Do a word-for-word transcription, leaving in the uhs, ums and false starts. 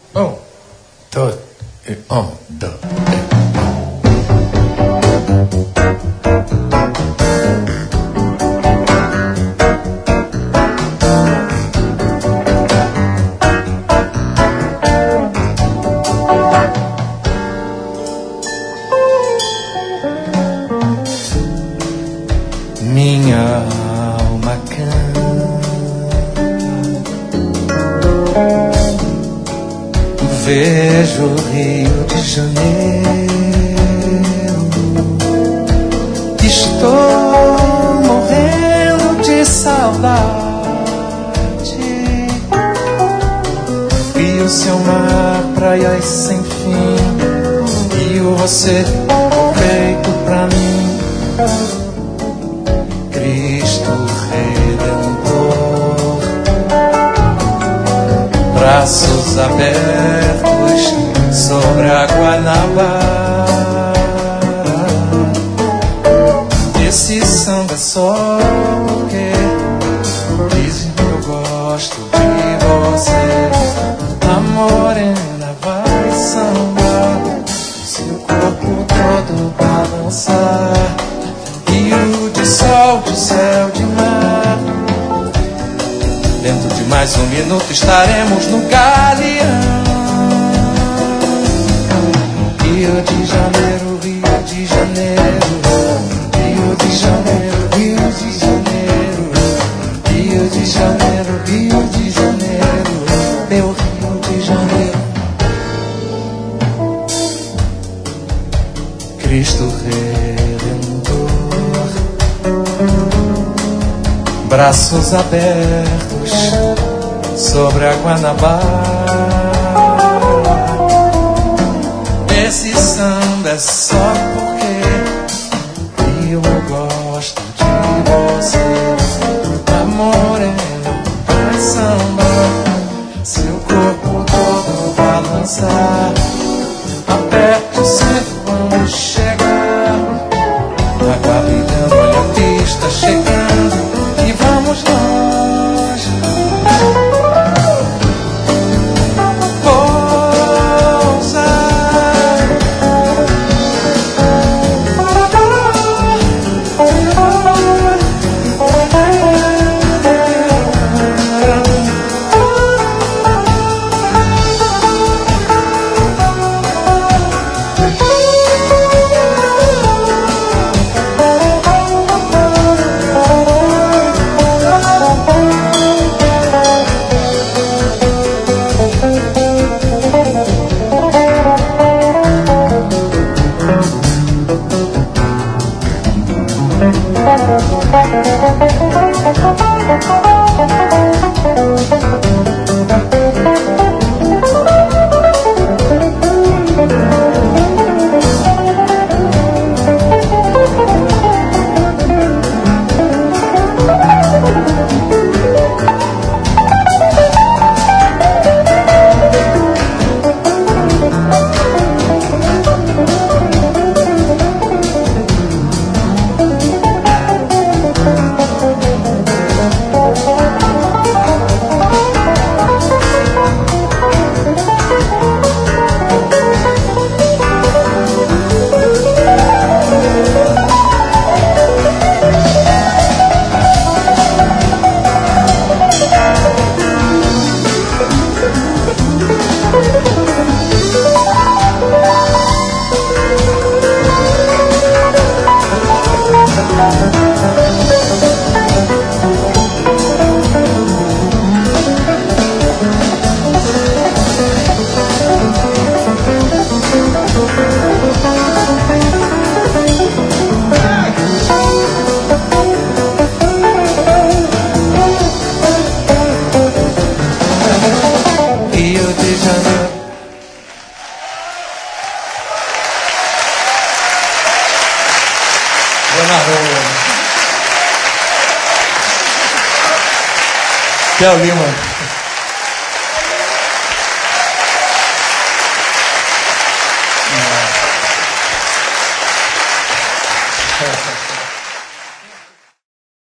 Um, dois, e um, dois. Minha alma canta, vejo o Rio de Janeiro, estou morrendo de saudade, e o seu mar, praias sem fim, e o você feito pra mim, Cristo Redentor, braços abertos sobre a Guanabara. Esse samba é só porque dizem que eu gosto de você. A morena vai sambar, seu corpo todo balançar, rio de sol, de céu, de mar. Dentro de mais um minuto estaremos no Galeão. Rio de Janeiro, Rio de Janeiro, Rio de Janeiro, Rio de Janeiro, Rio de Janeiro, Rio de Janeiro, meu Rio de Janeiro. Cristo Redentor, braços abertos sobre a Guanabara. Esse samba é só porque eu gosto de você. A morena vai sambar, seu corpo todo balançar. Aperte o cinto quando chegar, aguardando, olha a pista chegando, e vamos nós pousar. Théo Lima.